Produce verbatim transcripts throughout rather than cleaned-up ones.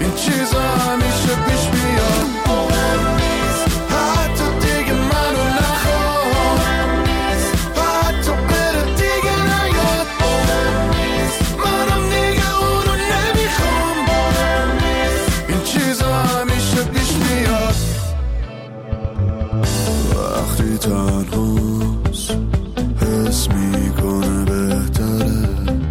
این چیزا همیشه پیش بیاد. مهم نیست حتی دیگه منو نخواه، حتی بره دیگه نیاد. مهم نیست منم دیگه اونو نمیخوام. مهم نیست این چیزا همیشه پیش بیاد. وقتی تنهاست حس میکنه بهتره،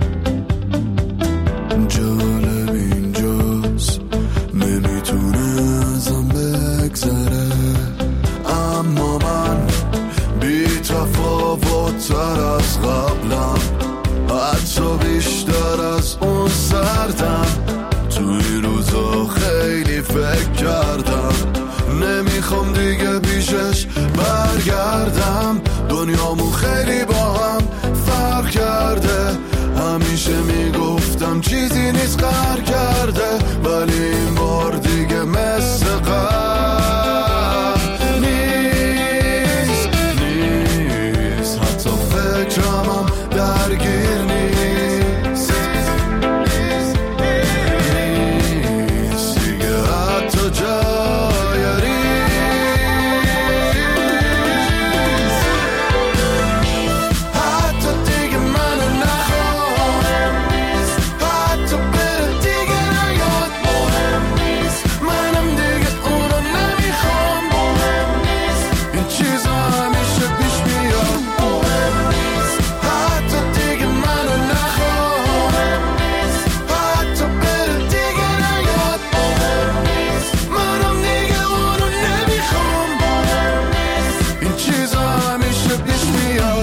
جالب اینجاست نمیتونه ازم بگذره. اما من بی تفاوت تر از قبلم، حتی بیشتر از اون سردم. تو این روزا خیلی فکر کردم، نمیخوام دیگه پیشش برگردم. دنیامو خیلی با هم فرق کرده، همیشه میگفتم چیزی نیست قهر کرده، ولی این بار دیگه مثل قهر نیست. نیست حتی فکرم هم درگیر نیست. نیست دیگه حتی جای ریز. حتی دیگه منو نخواه، حتی بره دیگه نیاد. مهم نیست منم دیگه اونو نمیخوام. مهم نیست این چیزا همیشه پیش بیاد. مهم نیست حتی دیگه منو نخواه، حتی بره دیگه نیاد. مهم نیست منم دیگه اونو نمیخوام. مهم نیست این چیزا همیشه پیش بیاد.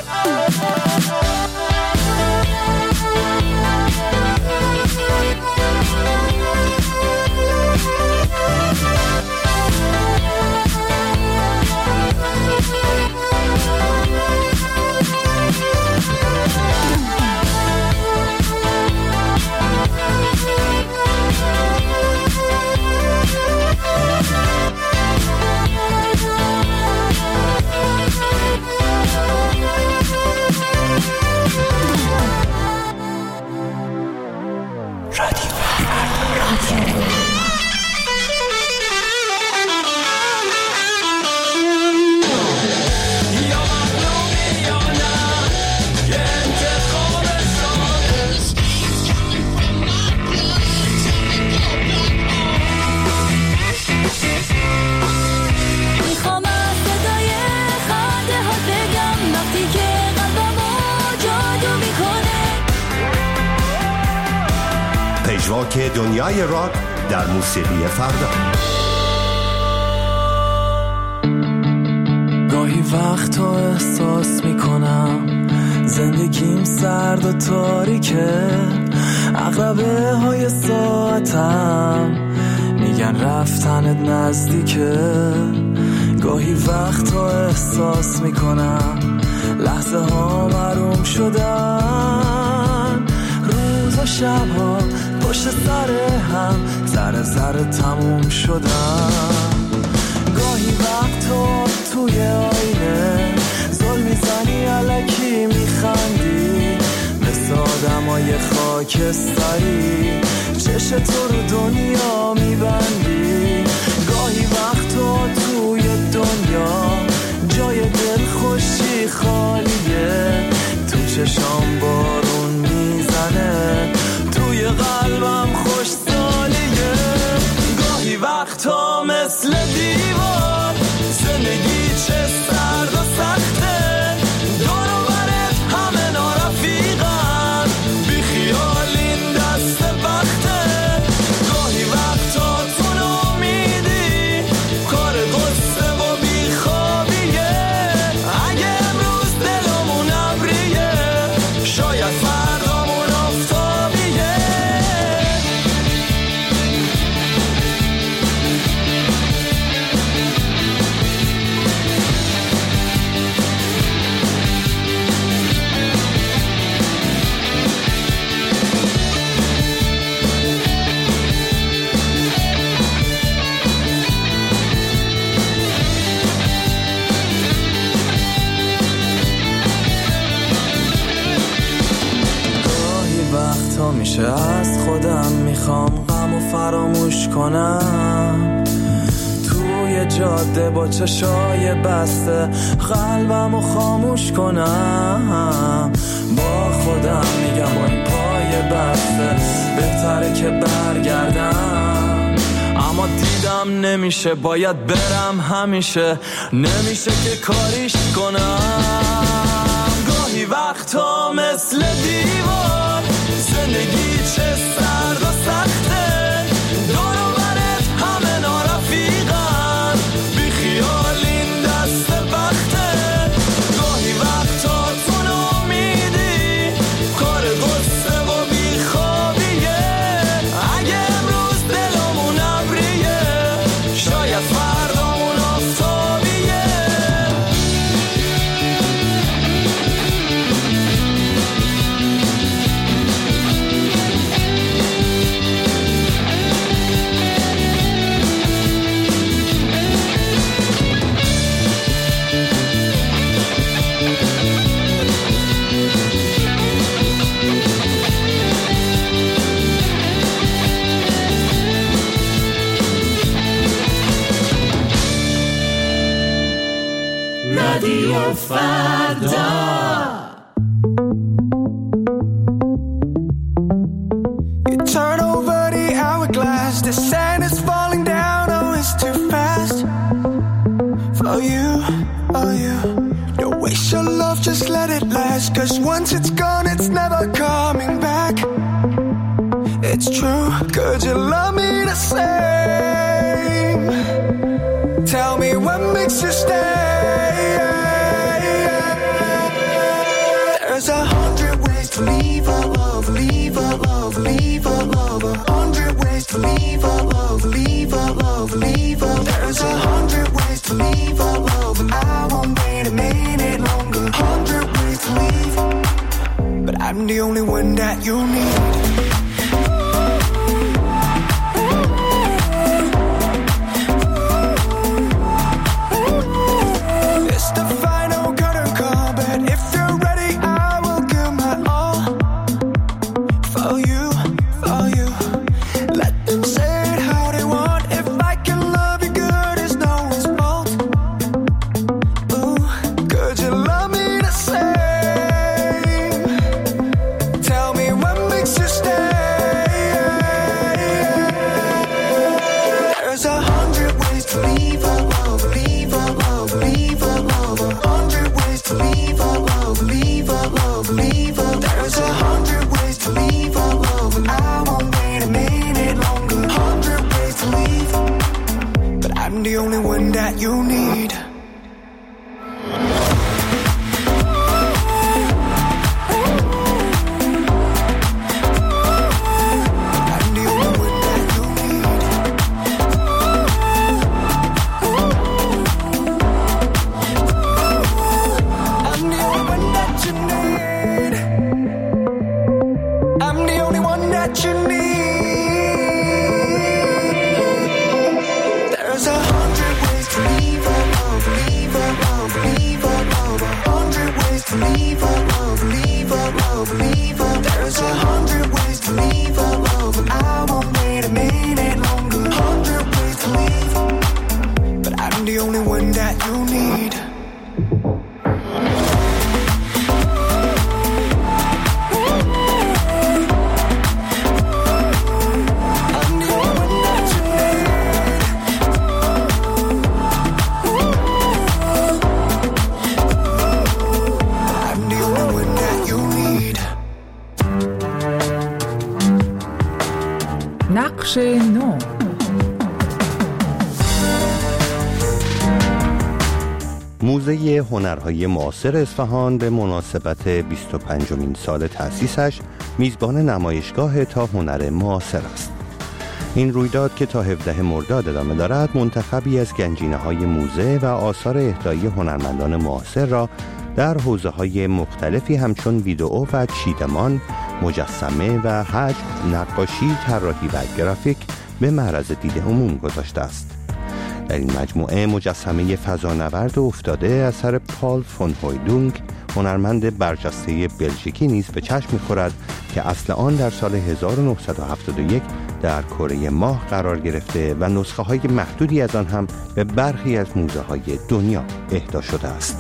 میخوام از صدای خنده ها بگم وقتی که قلبمو جادو میکنه. پژواک دنیای راک در موسیقی فردا. گاهی وقتا احساس میکنم زندگیم سرد و تاریکه، عقربه های ساعتم میگن رفتنت نزدیکه. گاهی وقتا احساس میکنم لحظه ها محروم شدن، روز و شب ها پشت سر هم ذره ذره تموم شدن. گاهی وقتا توی آینه زل میزنی الکی میخندی، مثل آدمای خاکستری چش تو رو دنیا میبندی. گاهی وقتا توی دنیا جای دل خوشی خالیه، تو چشام بارون میزنه، توی قلبم خوش سالیه. گاهی وقتا مثل دیوار زندگی چه سرد و سخته، دور و برت همه نارفیقن، بی خیال این دست وقته. گاهی وقتا تو نامیدی کار قصه و بی خوابیه، اگه امروز دلمون ابریه شاید فردامون آفتابیه. میشه از خود خودم میخوام غمو فراموش کنم، توی جاده با چشای بسته قلبمو خاموش کنم. با خودم میگم با این پای بسته بهتره که برگردم، اما دیدم نمیشه، باید برم همیشه، نمیشه که کاریش کنم. گاهی وقتا مثل دیوار زندگی چه سرد و سخته، دور و برت همه نارفیقن، بی خیال این دست وقته. گاهی وقتا تو نامیدی کار غصه و بی خوابیه، اگه امروز دلمون ابریه شاید فردامون آفتابیه. رادیو فردا. You turn over the hourglass, the sand is falling down, oh it's too fast for you, oh you. Don't waste your love, just let it last, cause once it's gone it's never coming back. It's true, could you love me the same? Tell me what makes you stay. There's a hundred ways to leave a love, leave a love, leave a love. A hundred ways to leave a love, leave a love, leave a. There's a hundred ways to leave a love, and I won't wait a minute longer. Hundred ways to leave, but I'm the only one that you need. It's the final curtain call, but if you're ready, I will give my all for you, for you. Let them say it how they want. If I can love you good, it's no one's fault. Ooh, could you love me the same? Tell me what makes you stay. There's a hundred ways to leave a love, leave a love, leave a love. A hundred ways to leave a love, leave a love, leave a. There's a hundred ways to leave a love, and I won't wait a minute longer. Hundred ways to leave, but I'm the only one that you need. I'm the only one that you need. I'm the only one that you need. I'm the only one that you need. There's a hundred ways to leave a love, leave a love, leave a love. A hundred ways to leave a love, leave a love, leave a. There's a hundred ways to leave a love, and I won't wait a minute longer. Hundred ways to leave, but I'm the only one that you need. I'm the only one that you need. I'm the only one that you need. نقش نو. موزه هنرهای معاصر اصفهان به مناسبت بیست و پنجمین سال تأسیسش میزبان نمایشگاه تا هنر معاصر است. این رویداد که تا هفدهم مرداد ادامه دارد منتخبی از گنجینه‌های موزه و آثار اهدایی هنرمندان معاصر را در حوزه‌های مختلفی همچون ویدئو و چیدمان، مجسمه و حجم، نقاشی، طراحی و گرافیک به معرض دید عموم گذاشته است. در این مجموعه مجسمه فضانورد افتاده اثر پال فون هویدونگ، هنرمند برجسته بلژیکی نیز به چشم می‌خورد که اصل آن در سال هزار و نهصد و هفتاد و یک در کره ماه قرار گرفته و نسخه های محدودی از آن هم به برخی از موزه های دنیا اهدا شده است.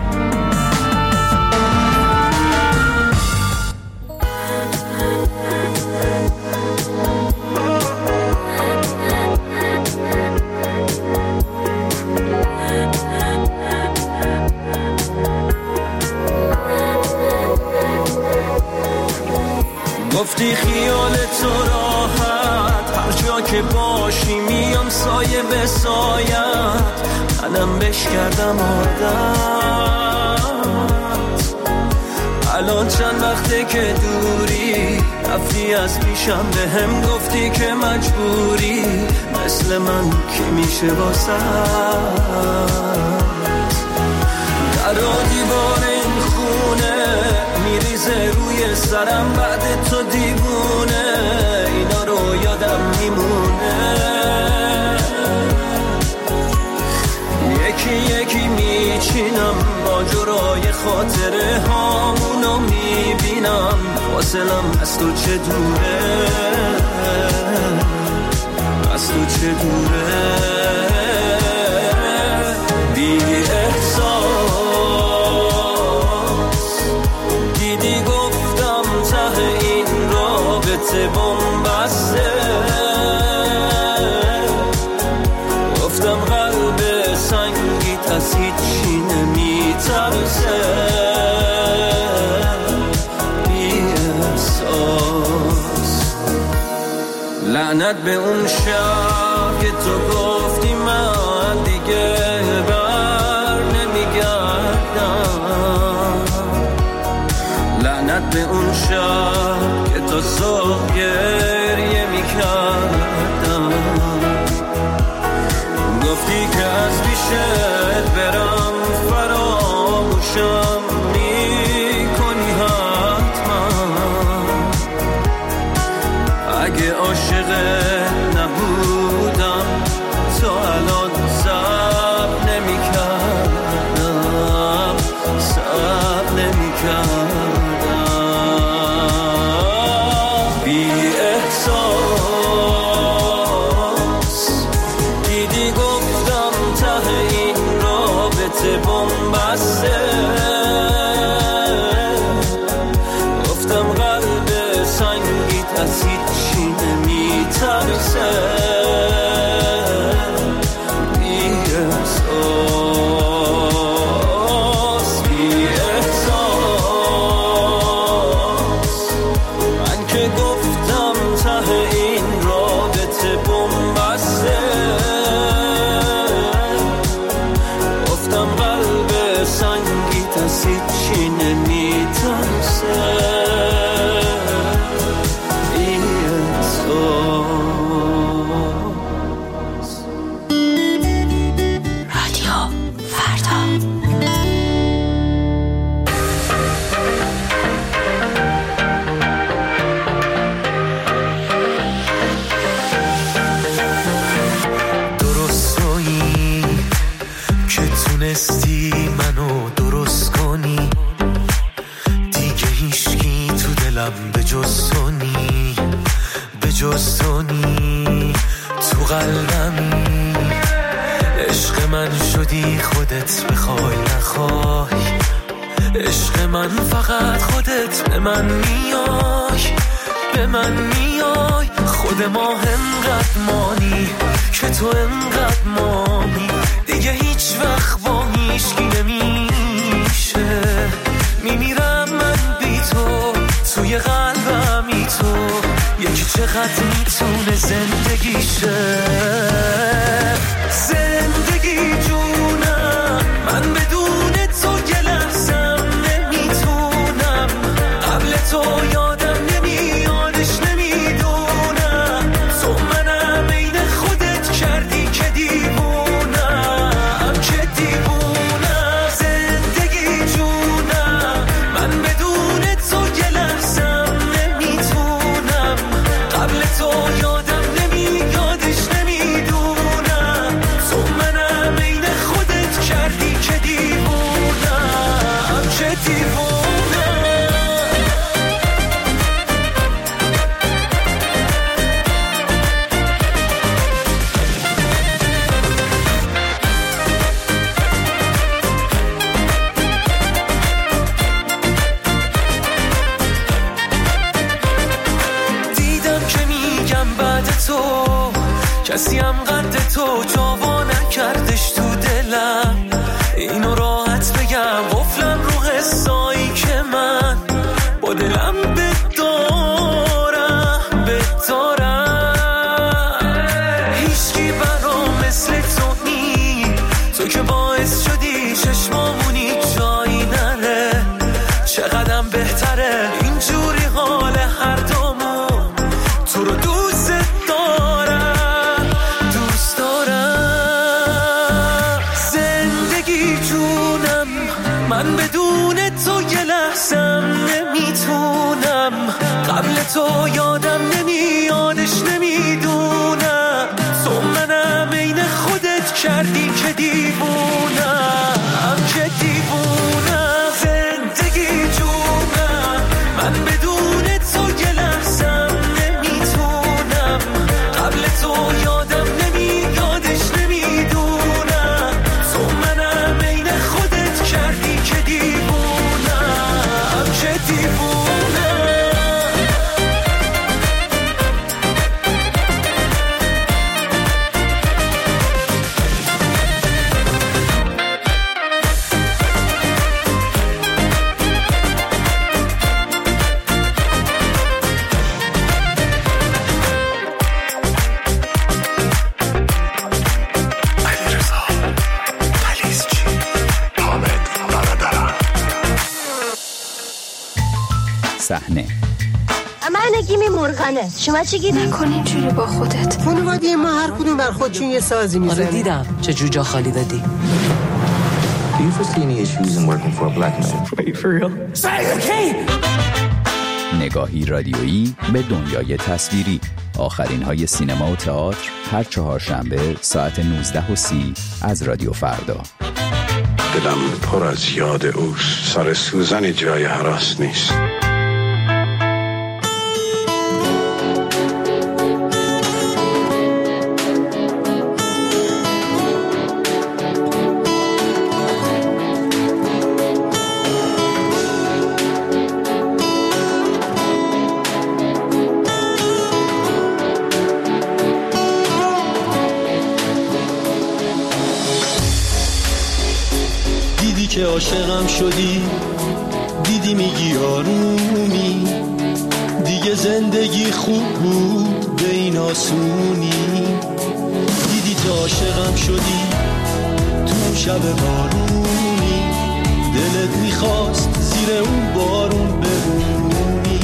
گفتی خیال تو راحت هر جا که باشی میام سایه به سایت، منم بش کردم عادت. الان چند وقته که دوری رفتی از پیشم، به هم گفتی که مجبوری مثل من کی میشه واسه در دیوار این خونه میریزه روی سرم بعد تو دیوونه، اینا رو یادم میمونه. یکی یکی میچینم ماجرای خاطره هامونو میبینم، فاصلم از تو چه دوره، از تو چه دوره. بی احساس دیدی گفتم ته این رابطه بنبسته، گفتم قلب سنگیت از هیچی نمیترسه. بی احساس لعنت به اون شب که تو گفتی من دیگه بر نمیگردم، لعنت به اون شب که تو صبح گریه میکردم. گفتی که از پیشت برم فراموشم میکنی حتما، اگه عاشقت نبودم تو الان صبر نمیکردم، صبر نمیکردم. بی احساس دیدی گفتم ته این رابطه بنبسته، گفتم قلب سنگیت از هیچی نمیترسه. بی احساس بی احساس من که گفتم ته این رابطه بنبسته، گفتم قلب سنگیت از هیچی نمیترسه. بی احساس. رادیو فردا. درستایی که تونستی منو درست کنی، دیگه هیچکی تو دلم به جز تو نی، به جز تو نی. تو قلبمی عشق من شدی خودت بخوای نخوای، عشق من فقط خودت به من میای، به من میای. خود ما انقدر مانی که تو انقدر مانی، دیگه هیچ وقت با هیچکی نمیشه. میمیرم من بی تو، توی قلبمی تو، یکی چقدر میتونه زندگیشه. زندگی جونم من بدون تو یه لحظم نمیتونم، قبل تو یادم نمیادش نمیدونم، تو منم عین خودت کردی که دیوونم، که دیوونم. زندگی جونم من بدون تو یه لحظم نمیتونم، قبل تو یادم نمیادش نمیدونم. تو، کسی هم قد تو جاوا نکردش تو دلم. اینو راحت بگم قفلم رو حسایی که من با دلم بدارم بدارم. هیچکی برام مثل تو نی، تو که باعث شدی چشمامونی جایی نره. چقدرم بهتره اینجوری حال هر دومون، تو رو دوست دارم دوست دارم. زندگی جونم من بدون تو یه لحظم نمیتونم. قبل تو یادم نمیادش نمیدونم. تو منم عین خودت کردی که دیوونم که دیوونم. زندگی جونم من بدون تو یه لحظم نمیتونم. قبل تو یادم نمیادش نمیدونم. تو منم عین خودت کردی که دیوونم که دیوونم. صحنه من نگیمی مرغنه. شما چی گیری؟ نکن اینجوری با خودت. خانواده ما هر کدوم بر خودشون یه سازی میزنه. آره دیدم چه جوجا خالی دادی. Do you foresee any issues in working for a black man? Wait for real? Say okay. نگاهی رادیویی به دنیای تصویری. آخرین های سینما و تئاتر هر چهارشنبه ساعت نوزده و سی از رادیو فردا. دلم پر از یاد اوست، سر سوزن جای هراس نیست. که عاشقم شدی، دیدی میگی آرومی، دیگه زندگی خوب بود به این آسونی. دیدی که عاشقم شدی تو شب بارونی، دلت میخواست زیر اون بارون بمونی.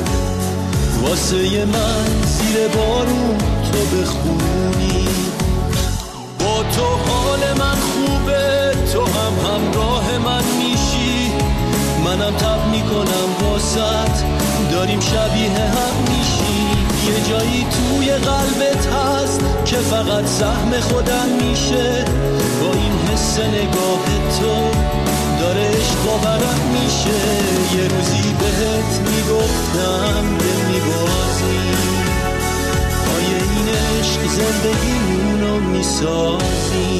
واسه من زیر بارون تو بخونی. با تو حال من خوبه، تو هم همراه من میشی، منم تب میکنم واسط، داریم شبیه هم میشی. یه جایی توی قلبت هست که فقط سهم خودم میشه. با این حس نگاه تو داره عشق باورم میشه. یه روزی بهت میگفتم دل میبازی، آیه این عشق زندگیمونو میسازی.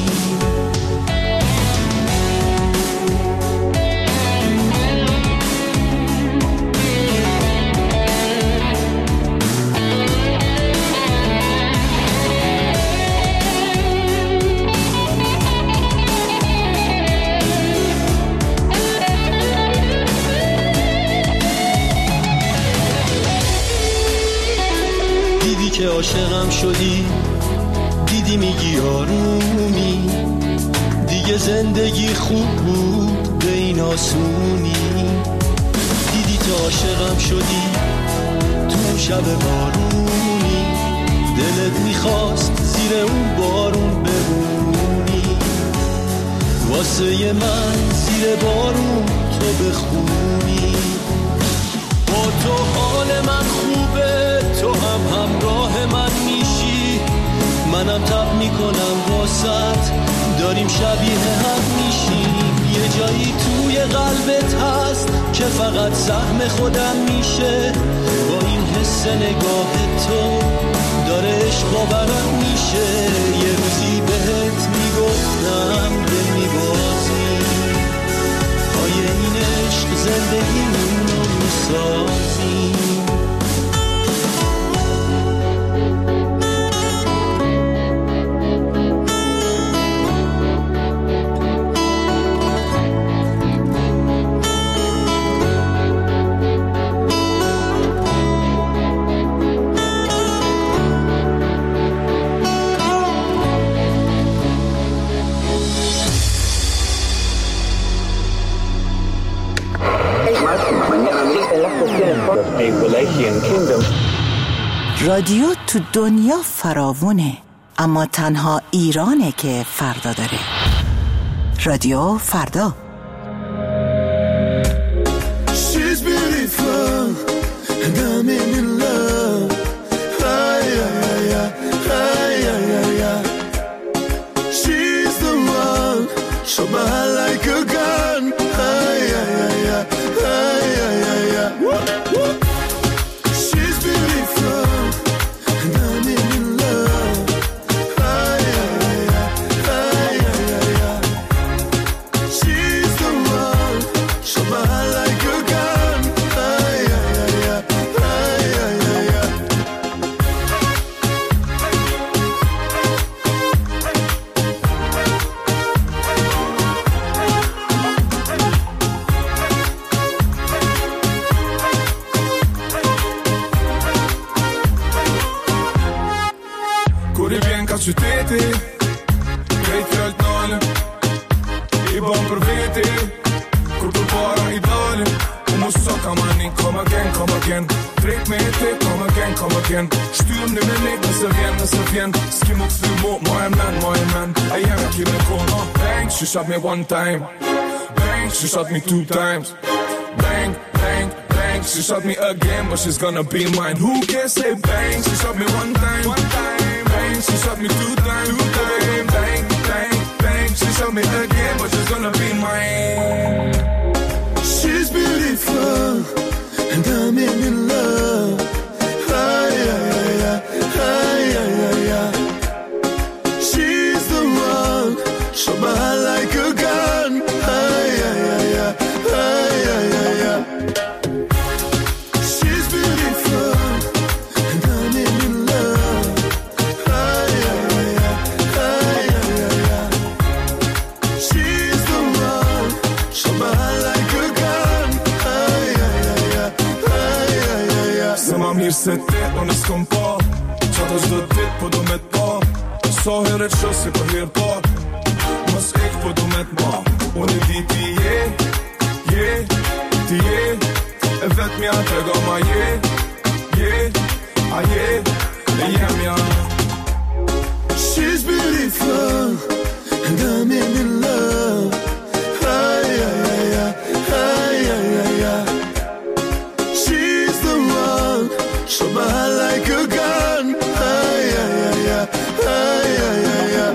که عاشقم شدی، دیدی میگی آرومی، دیگه زندگی خوب بود به این آسونی. دیدی که عاشقم شدی تو شب بارونی، دلت میخواست زیر اون بارون بمونی. واسه من زیر بارون تو بخونی. با تو حال من خوبه، تو هم همراه من میشی، منم تب میکنم واسط، داریم شبیه هم میشیم. یه جایی توی قلبت هست که فقط سهم خودم میشه. با این حس نگاه تو داره عشق باورم میشه. یه روزی بهت میگفتم دل میبازی، آیه این عشق زندگیمونو میسازی. رادیو تو دنیا فراوونه، اما تنها ایرانه که فردا داره. رادیو فردا. She's beautiful and I'm in love. Ay, ay, ay, ay, ay, ay, ay. She's the one, so bad like a gun. Ay, ay, ay, ay, ay, ay, ay, ay. She's beautiful and I'm in love. Ay, ay, ay, ay, ay, ay, ay. She's the one, so bad like a gun. Ay, ay, ay, ay, ay, ay, ay, ay. Curi bien cacciutete, credi al tale, I buon profeti, corpo para idole, umu soka mani, come again, come again, drejt me e te, come again, come again, shtyëm në menik, nëse vjen, nëse vjen, s'ki mu këthy mu, my man, my man, I am a kime kono, bang, she shot me one time, bang, she shot me two times, bang, bang, bang, she shot me again, but she's gonna be mine, who can say bang, she shot me one time, one time, bang, she shot me two times, two times, bang, bang, bang, she shot me again, but she's gonna be mine. She's beautiful and I'm in love. Ay, ay, ay, ay, ay, ay, ay, ay. She's the one, so bad like a gun. Ay, ay, ay, ay, ay, ay, ay, ay. She's beautiful and I'm in love. Ay, ay, ay, ay, ay, ay, ay. She's the one, so bad like a gun. Ay, ay, ay, ay, ay, ay, ay, ay. Se ma mirë se te, unë s'kom pa, qa të gjdo dit, po du me t'pa, so herë që si për herë pa, mos ek, po du me t'ma, unë e di ti je, je, ti je, e vet mja të ga ma je, je, a je, e jem ja. She's beautiful and I'm in love. Ay, ay, ay, ay, ay, ay, ay, ay. She's the one, so bad like a gun. Ay, ay, ay, ay, ay, ay, ay, ay.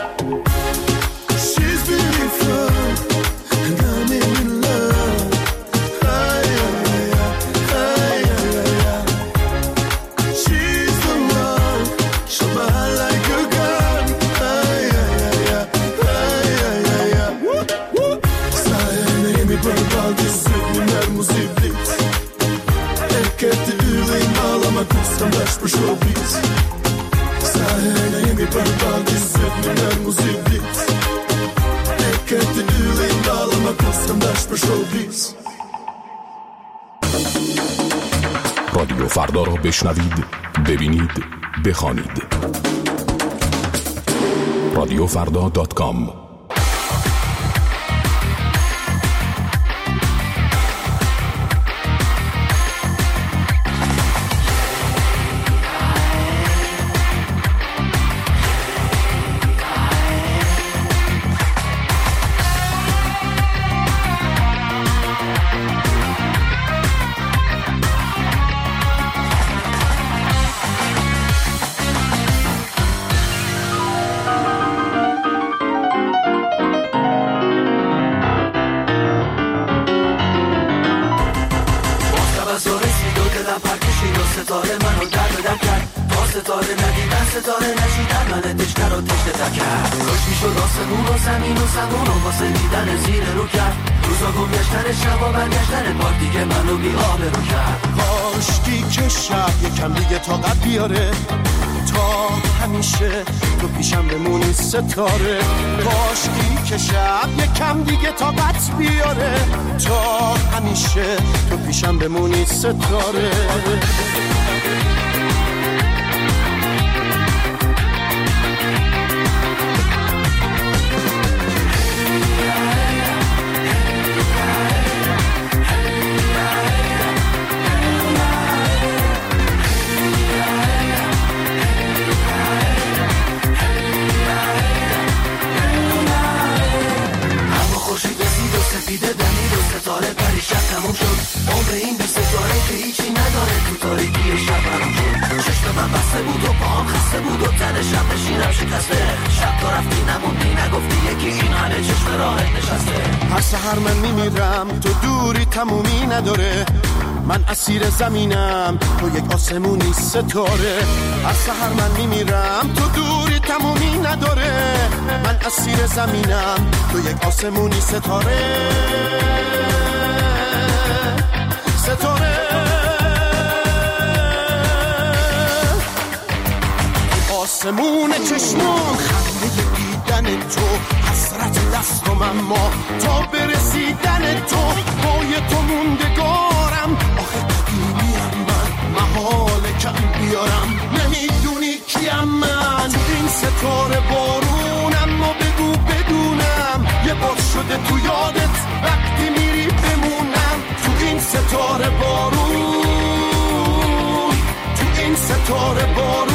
She's beautiful and I'm in love. Ay, ay, ay, ay, ay, ay, ay. She's the one, so bad like a gun. Ay, ay, ay, ay, ay, ay, ay, ay. Sayene mi barbal dizim muziklit. Erkekti üleyin ağlama kusam daş bu showbiz. Sayene mi barbal dizim muziklit. Erkekti üleyin ağlama kusam daş bu showbiz. رادیو فردا را بشنوید، ببینید، بخوانید. رادیو فردا دات کام. ستاره منو در به در کرد، تا ستاره ندیدن ستاره نشیدن من تشنه رو تشنه تر کرد. کاش میشد آسمون و زمین و زمان و واسه دیدن زیر رو کرد. روزا گم گشتن شب و برگشتن پاک دیگه منو بی آب رو کرد. کاشکی که شب یکم دیگه طاقت بیاره، تا همیشه تو پیشم بمونی ستاره. کاشکی که شب یکم دیگه طاقت بیاره، تا همیشه تو پیشم بمونی ستاره. بسته بود و پاهم خسته بود و تن شب نشینم شکسته شب تو رفتی نموندی نگفتی یکی این حاله چشم راحت نشسته هر سحر من میمیرم تو دوری تمومی نداره من اسیر زمینم تو یک آسمونی ستاره هر سحر من میمیرم تو دوری تمومی نداره من اسیر زمینم تو یک آسمونی ستاره ستاره آسمون چشمام خنده دیدن تو حسرت دستم اما تا برسیدن تو پای تو موندگارم آخه قدیمیم من محال کم بیارم نمیدونی کیم من تو این ستاره بارونم و بگو بدونم یه بار شده تو یادت وقتی میری بمونم تو این ستاره بارون تو این ستاره بارون